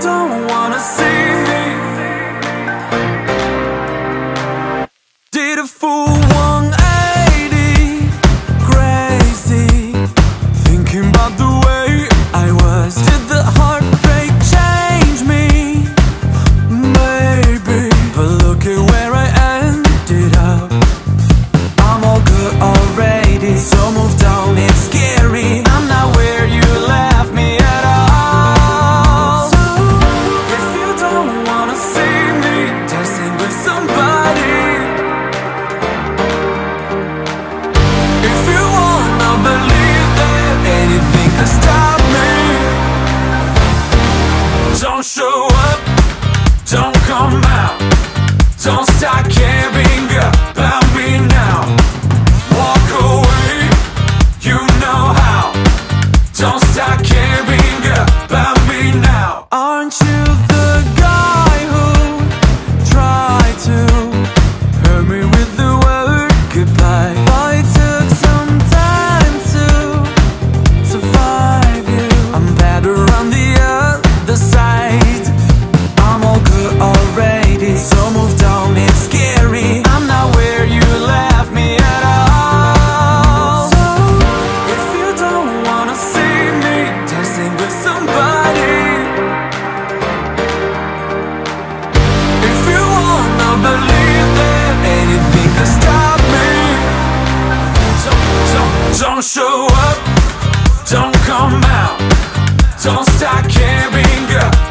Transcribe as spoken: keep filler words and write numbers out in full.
don't wanna see me, did a full one eighty, crazy, thinking about the way I was. Did the heartbreak change me? Maybe, but look at where I ended up. I'm all good already, so move down, it's scary. I'm not where you left me at all. So, if you don't wanna see me dancing with somebody, if you wanna believe that anything can stop me, don't show up, don't come out, don't start caring about me now. Walk away, you know how. Don't start caring about me now. Aren't you the guy who tried to hurt me with the word goodbye? But it took some time to survive you. I'm better on the other side. I'm all good already, so move down, it's scary. I'm not where you left me at all. So, if you don't wanna see me dancing with somebody, if you wanna believe that anything can stop me, don't, don't, don't show up, don't come out, don't start caring